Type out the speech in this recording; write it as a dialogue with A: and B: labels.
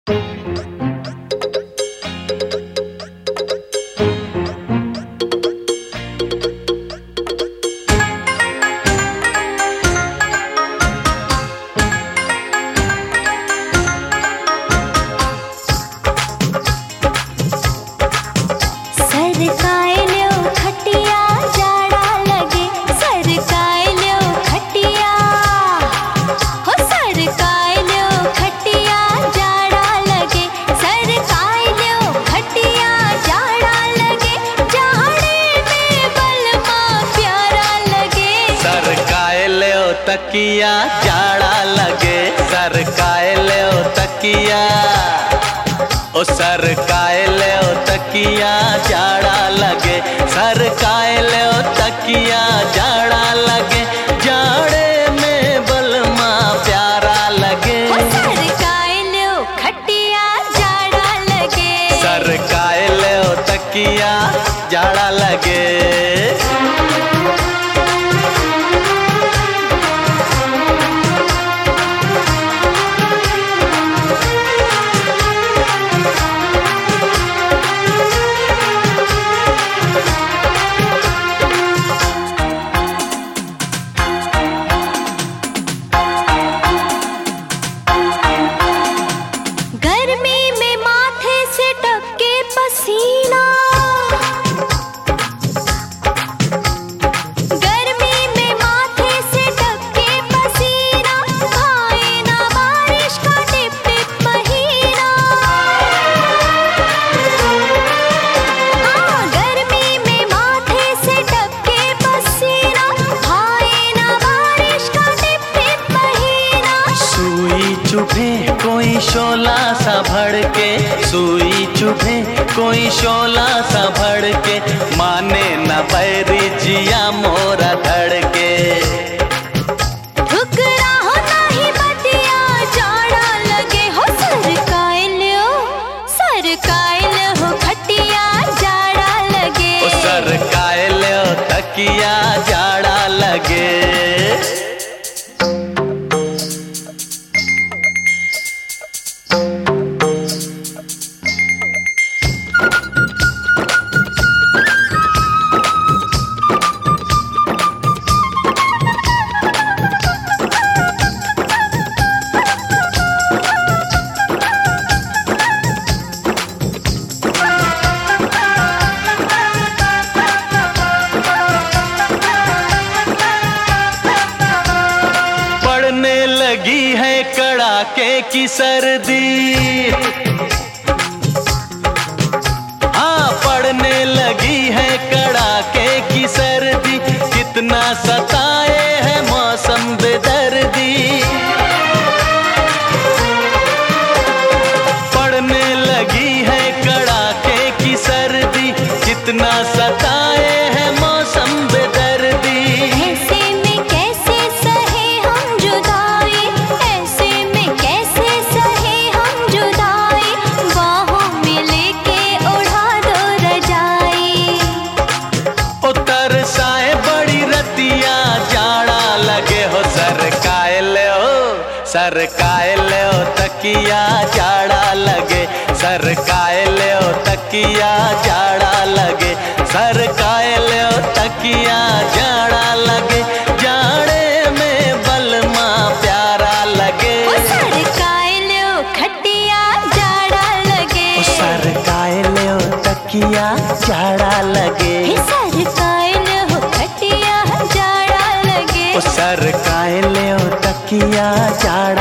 A: तकिया जाड़ा लगे सरकाए ले ओ तकिया, ओ सरकाए ले ओ तकिया जाड़ा लगे, सरकाए ले ओ तकिया जाड़ा लगे, जाड़े में बलमा प्यारा लगे।
B: सरकाए ले ओ खटिया जाड़ा लगे,
A: सरकाए ले ओ तकिया जाड़ा लगे। कोई शोला सा भड़के, सुई चुभे कोई शोला सा भड़के, माने न बैरी जिया मोरा धड़के।
B: ठुकरा हो नहीं बतिया जाड़ा लगे, हो सरकाए ले हो खटिया जाड़ा लगे,
A: ओ सरकाए ले ओ तकिया जाड़ा लगे। लगी है कड़ाके की सर्दी, हाँ पड़ने लगी है कड़ाके की सर्दी, कितना सताए है मौसम बेदर्दी। पड़ने लगी है कड़ाके की सर्दी, कितना सताए है मौसम बेदर्दी। सरकाए ले ओ तकिया जाड़ा लगे, सरकाए ले ओ तकिया जाड़ा लगे, सरकाए ले ओ तकिया जाड़ा लगे, जाड़े में बलमा प्यारा लगे।
B: ओ सरकाए ले ओ खटिया जाड़ा लगे,
A: ओ सरकाए ले ओ तकिया जाड़ा लगे,
B: सरकाए ले ओ खटिया जाड़ा लगे,
A: ओ सरकाए ले ओ तकिया जाड़ा